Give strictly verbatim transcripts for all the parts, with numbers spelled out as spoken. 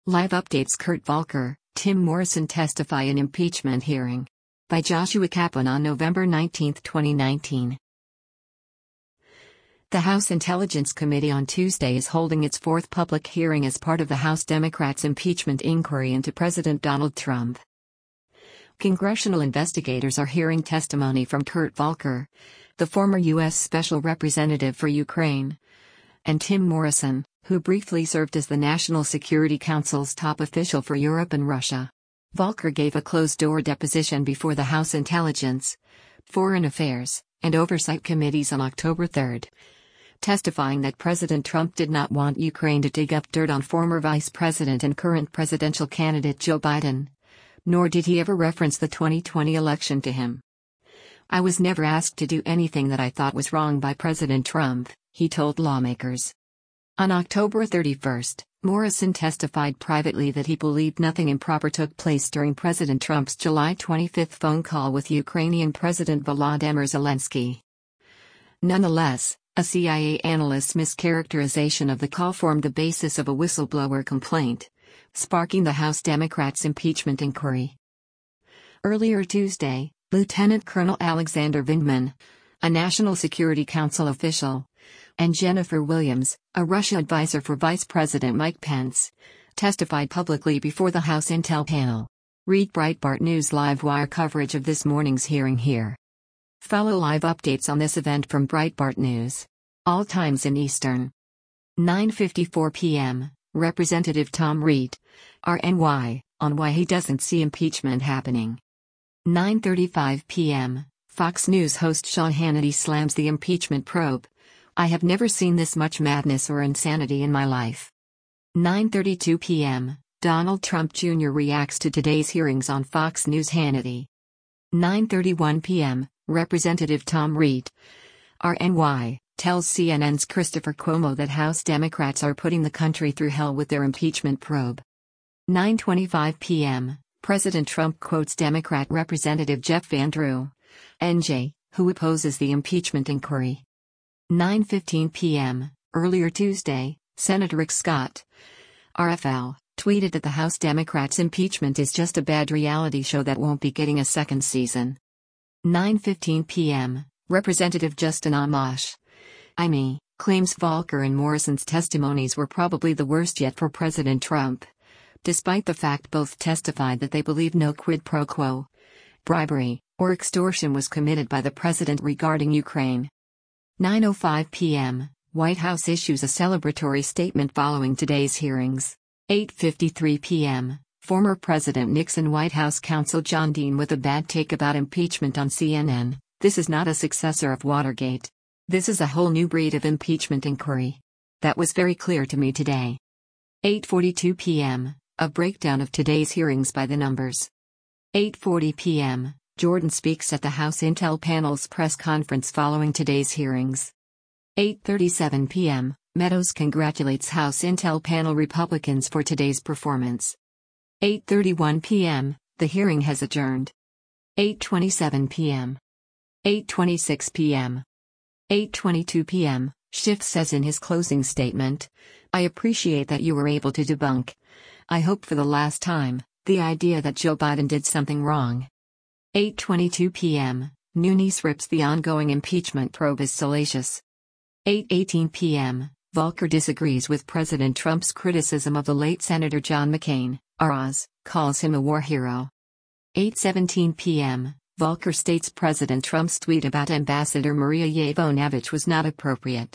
Live updates: Kurt Volker, Tim Morrison testify in impeachment hearing. By Joshua Kaplan on November nineteenth, twenty nineteen. The House Intelligence Committee on Tuesday is holding its fourth public hearing as part of the House Democrats' impeachment inquiry into President Donald Trump. Congressional investigators are hearing testimony from Kurt Volker, the former U S Special Representative for Ukraine, and Tim Morrison, who briefly served as the National Security Council's top official for Europe and Russia. Volker gave a closed-door deposition before the House Intelligence, Foreign Affairs, and Oversight Committees on October third, testifying that President Trump did not want Ukraine to dig up dirt on former Vice President and current presidential candidate Joe Biden, nor did he ever reference the twenty twenty election to him. "I was never asked to do anything that I thought was wrong by President Trump," he told lawmakers. On October thirty-first, Morrison testified privately that he believed nothing improper took place during President Trump's July twenty-fifth phone call with Ukrainian President Volodymyr Zelensky. Nonetheless, a C I A analyst's mischaracterization of the call formed the basis of a whistleblower complaint, sparking the House Democrats' impeachment inquiry. Earlier Tuesday, Lieutenant Colonel Alexander Vindman, a National Security Council official, and Jennifer Williams, a Russia advisor for Vice President Mike Pence, testified publicly before the House Intel panel. Read Breitbart News live wire coverage of this morning's hearing here. Follow live updates on this event from Breitbart News. All times in Eastern. nine fifty-four p m, Representative Tom Reed, R N Y, on why he doesn't see impeachment happening. nine thirty-five p m, Fox News host Sean Hannity slams the impeachment probe. "I have never seen this much madness or insanity in my life." nine thirty-two p m, Donald Trump Junior reacts to today's hearings on Fox News. Hannity. nine thirty-one p m, Representative Tom Reed, R N Y, tells C N N's Christopher Cuomo that House Democrats are putting the country through hell with their impeachment probe. nine twenty-five p m, President Trump quotes Democrat Representative Jeff Van Drew, N J, who opposes the impeachment inquiry. nine fifteen p m, earlier Tuesday, Senator Rick Scott, R F L, tweeted that the House Democrats' impeachment is just a bad reality show that won't be getting a second season. nine fifteen p m, Representative Justin Amash, I M E, claims Volker and Morrison's testimonies were probably the worst yet for President Trump, despite the fact both testified that they believe no quid pro quo, bribery, or extortion was committed by the president regarding Ukraine. nine oh five p m, White House issues a celebratory statement following today's hearings. eight fifty-three p m, former President Nixon White House counsel John Dean with a bad take about impeachment on C N N. "This is not a successor of Watergate. This is a whole new breed of impeachment inquiry. That was very clear to me today." eight forty-two p m, a breakdown of today's hearings by the numbers. eight forty p m, Jordan speaks at the House Intel panel's press conference following today's hearings. eight thirty-seven p m, Meadows congratulates House Intel panel Republicans for today's performance. eight thirty-one p m, the hearing has adjourned. eight twenty-seven p m. eight twenty-six p m. eight twenty-two p m, Schiff says in his closing statement, "I appreciate that you were able to debunk, I hope for the last time, the idea that Joe Biden did something wrong." eight twenty-two p m, Nunes rips the ongoing impeachment probe as salacious. eight eighteen p m, Volker disagrees with President Trump's criticism of the late Senator John McCain, R Oz, calls him a war hero. eight seventeen p m, Volker states President Trump's tweet about Ambassador Maria Yovanovitch was not appropriate.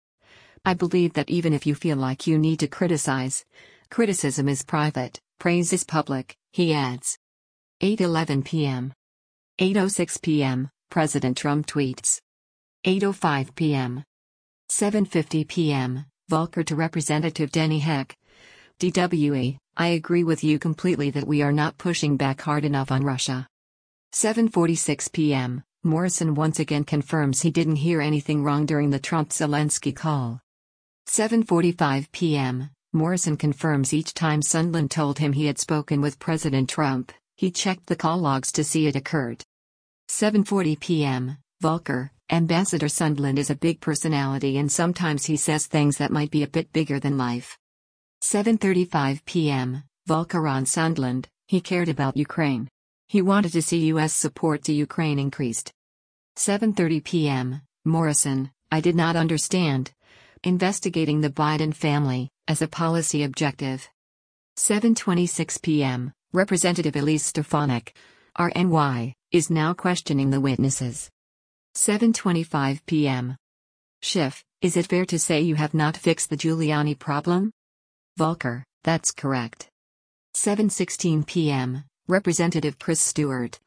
"I believe that even if you feel like you need to criticize, criticism is private, praise is public," he adds. eight eleven p m. eight oh six p m, President Trump tweets. eight oh five p m. seven fifty p m, Volker to Representative Denny Heck, D W E, "I agree with you completely that we are not pushing back hard enough on Russia." seven forty-six p m, Morrison once again confirms he didn't hear anything wrong during the Trump-Zelensky call. seven forty-five p m, Morrison confirms each time Sondland told him he had spoken with President Trump, he checked the call logs to see it occurred. seven forty p m, Volker, Ambassador Sondland is a big personality and sometimes he says things that might be a bit bigger than life. seven thirty-five p m, Volker on Sondland, he cared about Ukraine. He wanted to see U S support to Ukraine increased. seven thirty p m, Morrison, I did not understand. Investigating the Biden family, as a policy objective. seven twenty-six p m, Representative Elise Stefanik, R N Y, is now questioning the witnesses. seven twenty-five p m Schiff, is it fair to say you have not fixed the Giuliani problem? Volker, that's correct. seven sixteen p m, Representative Chris Stewart,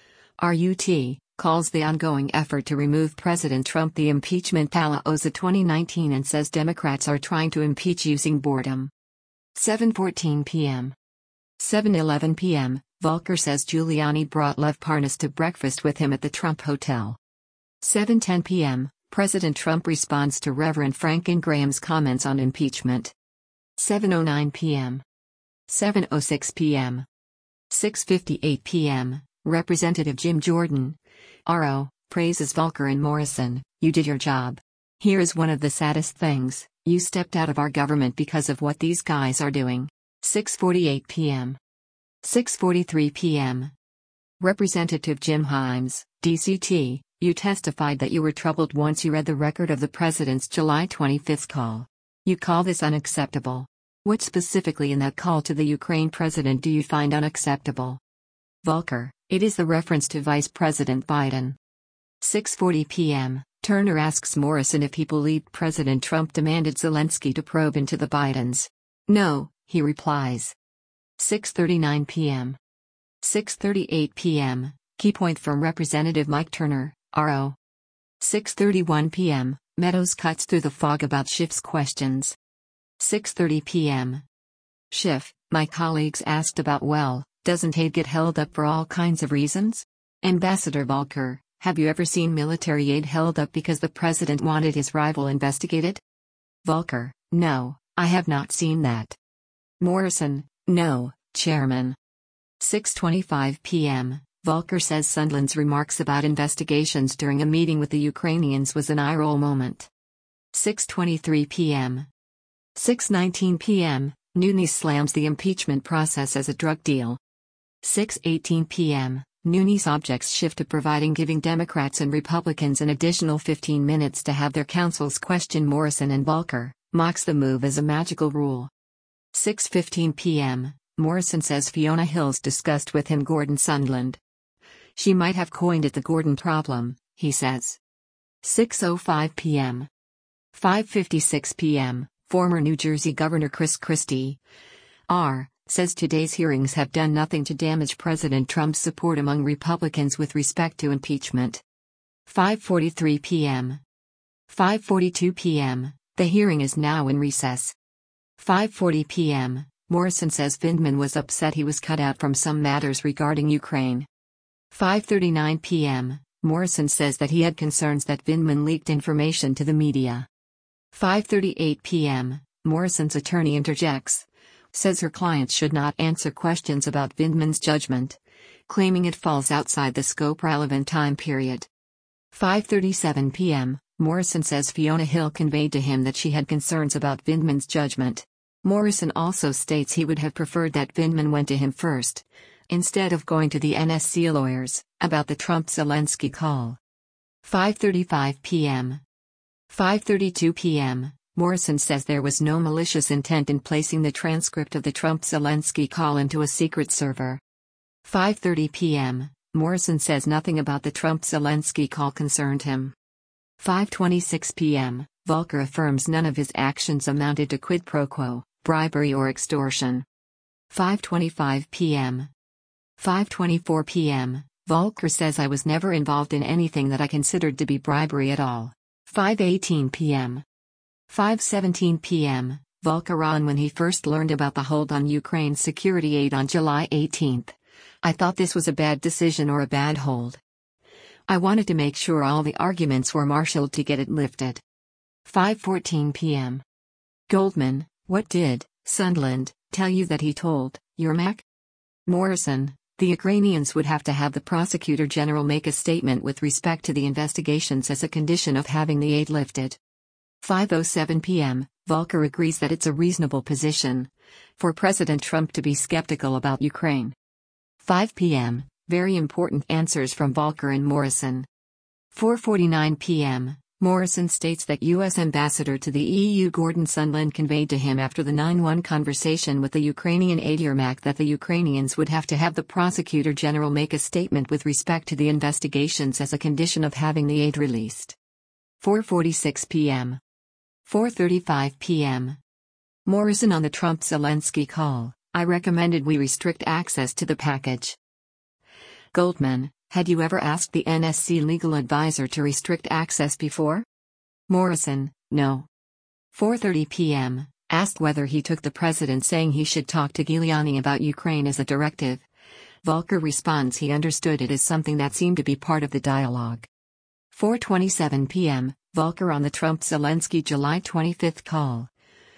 R U T, calls the ongoing effort to remove President Trump the impeachment Palooza twenty nineteen and says Democrats are trying to impeach using boredom. seven fourteen p m seven eleven p m, Volker says Giuliani brought Lev Parnas to breakfast with him at the Trump Hotel. seven ten p m, President Trump responds to Reverend Franklin Graham's comments on impeachment. seven oh nine p m seven oh six p m six fifty-eight p m, Representative Jim Jordan, R O, praises Volker and Morrison, you did your job. Here is one of the saddest things, you stepped out of our government because of what these guys are doing. six forty-eight p m six forty-three p m Representative Jim Himes, D C T, you testified that you were troubled once you read the record of the president's July twenty-fifth call. You call this unacceptable. What specifically in that call to the Ukraine president do you find unacceptable? Volker, it is the reference to Vice President Biden. six forty p m, Turner asks Morrison if he believed President Trump demanded Zelensky to probe into the Bidens. No, he replies. six thirty-nine p m six thirty-eight p m, key point from Representative Mike Turner, R O. six thirty-one p m, Meadows cuts through the fog about Schiff's questions. six thirty p m Schiff, my colleagues asked about well, doesn't aid get held up for all kinds of reasons? Ambassador Volker, have you ever seen military aid held up because the president wanted his rival investigated? Volker, no, I have not seen that. Morrison, no, Chairman. six twenty-five p m, Volker says Sondland's remarks about investigations during a meeting with the Ukrainians was an eye-roll moment. six twenty-three p m six nineteen p m, Nunes slams the impeachment process as a drug deal. six eighteen p m, Nunes objects Schiff to providing giving Democrats and Republicans an additional fifteen minutes to have their counsels question Morrison and Volker, mocks the move as a magical rule. six fifteen p m, Morrison says Fiona Hill's discussed with him Gordon Sondland. She might have coined it the Gordon problem, he says. six oh five p m five fifty-six p m, former New Jersey Governor Chris Christie, R., says today's hearings have done nothing to damage President Trump's support among Republicans with respect to impeachment. five forty-three p m five forty-two p m, the hearing is now in recess. five forty p m, Morrison says Vindman was upset he was cut out from some matters regarding Ukraine. five thirty-nine p m, Morrison says that he had concerns that Vindman leaked information to the media. five thirty-eight p m, Morrison's attorney interjects, says her client should not answer questions about Vindman's judgment, claiming it falls outside the scope relevant time period. five thirty-seven p m, Morrison says Fiona Hill conveyed to him that she had concerns about Vindman's judgment. Morrison also states he would have preferred that Vindman went to him first, instead of going to the N S C lawyers, about the Trump-Zelensky call. five thirty-five p m five thirty-two p m, Morrison says there was no malicious intent in placing the transcript of the Trump-Zelensky call into a secret server. five thirty p m, Morrison says nothing about the Trump-Zelensky call concerned him. five twenty-six p m, Volker affirms none of his actions amounted to quid pro quo, bribery or extortion. five twenty-five p m five twenty-four p m, Volker says I was never involved in anything that I considered to be bribery at all. five eighteen p m five seventeen p m, Volker on when he first learned about the hold on Ukraine's security aid on July eighteenth. I thought this was a bad decision or a bad hold. I wanted to make sure all the arguments were marshaled to get it lifted. five fourteen p m Goldman, what did Sondland tell you that he told Yermak? Morrison, the Ukrainians would have to have the prosecutor general make a statement with respect to the investigations as a condition of having the aid lifted. five oh seven p m, Volker agrees that it's a reasonable position for President Trump to be skeptical about Ukraine. five p m, very important answers from Volker and Morrison. four forty-nine p m, Morrison states that U S Ambassador to the E U Gordon Sondland conveyed to him after the nine one conversation with the Ukrainian aide Yermak that the Ukrainians would have to have the Prosecutor General make a statement with respect to the investigations as a condition of having the aide released. four forty-six p m four thirty-five p m Morrison on the Trump-Zelensky call, I recommended we restrict access to the package. Goldman, had you ever asked the N S C legal advisor to restrict access before? Morrison, no. four thirty p m, asked whether he took the president saying he should talk to Giuliani about Ukraine as a directive. Volker responds he understood it as something that seemed to be part of the dialogue. four twenty-seven p m, Volker on the Trump-Zelensky July twenty-fifth call.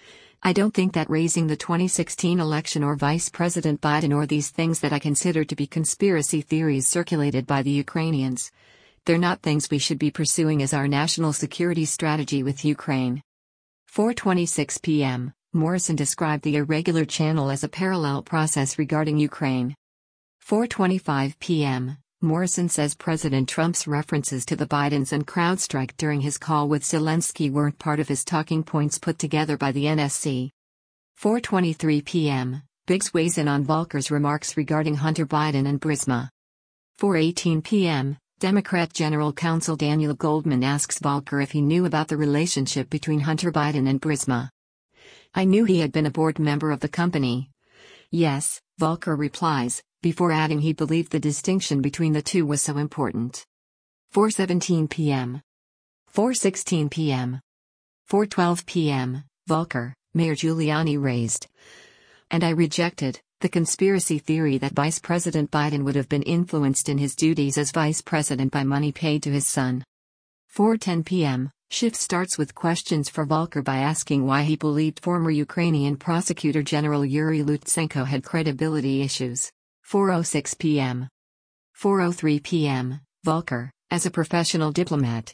I don't think that raising the twenty sixteen election or Vice President Biden or these things that I consider to be conspiracy theories circulated by the Ukrainians. They're not things we should be pursuing as our national security strategy with Ukraine. four twenty-six p m, Morrison described the irregular channel as a parallel process regarding Ukraine. four twenty-five p m, Morrison says President Trump's references to the Bidens and CrowdStrike during his call with Zelensky weren't part of his talking points put together by the N S C. four twenty-three p m, Biggs weighs in on Volker's remarks regarding Hunter Biden and Burisma. four eighteen p m, Democrat General Counsel Daniel Goldman asks Volker if he knew about the relationship between Hunter Biden and Burisma. I knew he had been a board member of the company. Yes, Volker replies, before adding he believed the distinction between the two was so important. four seventeen p m four sixteen p m four twelve p m, Volker, Mayor Giuliani raised, and I rejected, the conspiracy theory that Vice President Biden would have been influenced in his duties as vice president by money paid to his son. four ten p m, Schiff starts with questions for Volker by asking why he believed former Ukrainian Prosecutor General Yuri Lutsenko had credibility issues. four oh six p m four oh three p m, Volker, as a professional diplomat,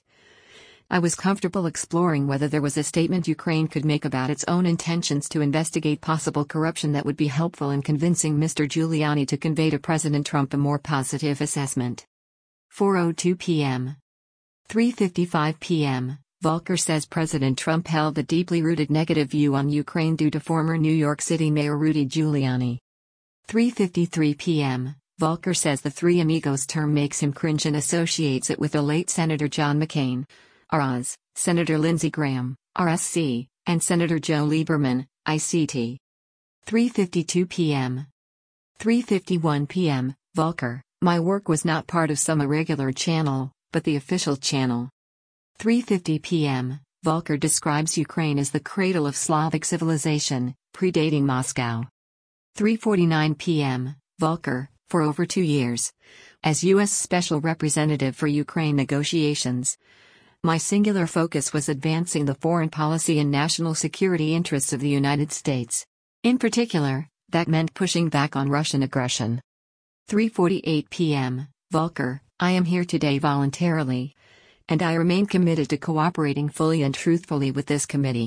I was comfortable exploring whether there was a statement Ukraine could make about its own intentions to investigate possible corruption that would be helpful in convincing Mister Giuliani to convey to President Trump a more positive assessment. four oh two p m three fifty-five p m, Volker says President Trump held a deeply rooted negative view on Ukraine due to former New York City Mayor Rudy Giuliani. three fifty-three p m, Volker says the Three Amigos term makes him cringe and associates it with the late Senator John McCain, R S, Senator Lindsey Graham, R S C, and Senator Joe Lieberman, I C T. three fifty-two p m three fifty-one p m, Volker, my work was not part of some irregular channel, but the official channel. three fifty p m, Volker describes Ukraine as the cradle of Slavic civilization, predating Moscow. three forty-nine p m, Volker, for over two years, as U S Special Representative for Ukraine negotiations, my singular focus was advancing the foreign policy and national security interests of the United States. In particular, that meant pushing back on Russian aggression. three forty-eight p m, Volker, I am here today voluntarily, and I remain committed to cooperating fully and truthfully with this committee.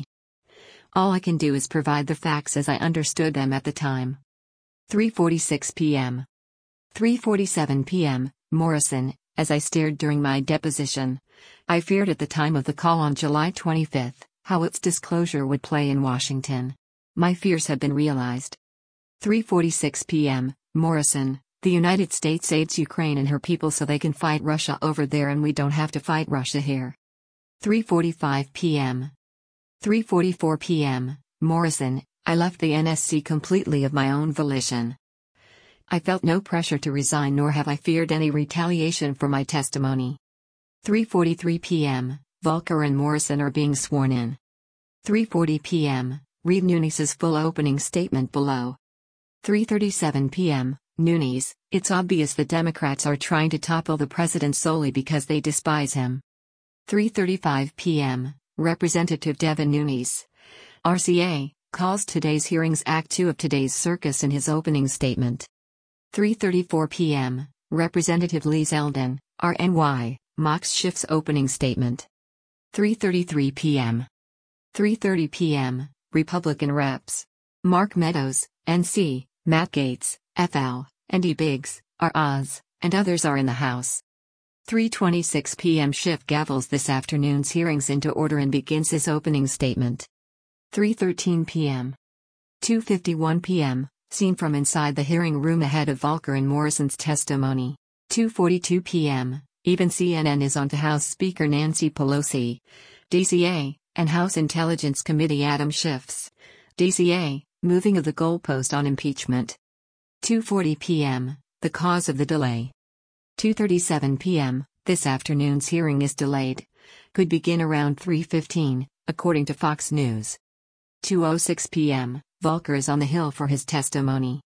All I can do is provide the facts as I understood them at the time. three forty-six p m three forty-seven p m, Morrison, as I stared during my deposition, I feared at the time of the call on July twenty-fifth, how its disclosure would play in Washington. My fears have been realized. three forty-six p m, Morrison, the United States aids Ukraine and her people so they can fight Russia over there and we don't have to fight Russia here. three forty-five p m three forty-four p m, Morrison, I left the N S C completely of my own volition. I felt no pressure to resign nor have I feared any retaliation for my testimony. three forty-three p m, Volker and Morrison are being sworn in. three forty p m, read Nunes's full opening statement below. three thirty-seven p m, Nunes, it's obvious the Democrats are trying to topple the president solely because they despise him. three thirty-five p m, Representative Devin Nunes, R C A, calls today's hearings Act two of today's circus in his opening statement. three thirty-four p m, Representative Lee Zeldin, R N Y, mocks Schiff's opening statement. three thirty-three p m three thirty p m, Republican reps. Mark Meadows, N C, Matt Gaetz, F L, Andy Biggs, R Oz, and others are in the House. three twenty-six p m Schiff gavels this afternoon's hearings into order and begins his opening statement. three thirteen p m two fifty-one p m Seen from inside the hearing room ahead of Volker and Morrison's testimony. two forty-two p m Even C N N is on to House Speaker Nancy Pelosi, D C A, and House Intelligence Committee Adam Schiff's, D C A, moving of the goalpost on impeachment. two forty p m The cause of the delay. two thirty-seven p m This afternoon's hearing is delayed. Could begin around three fifteen, according to Fox News. two oh six p m Volker is on the Hill for his testimony.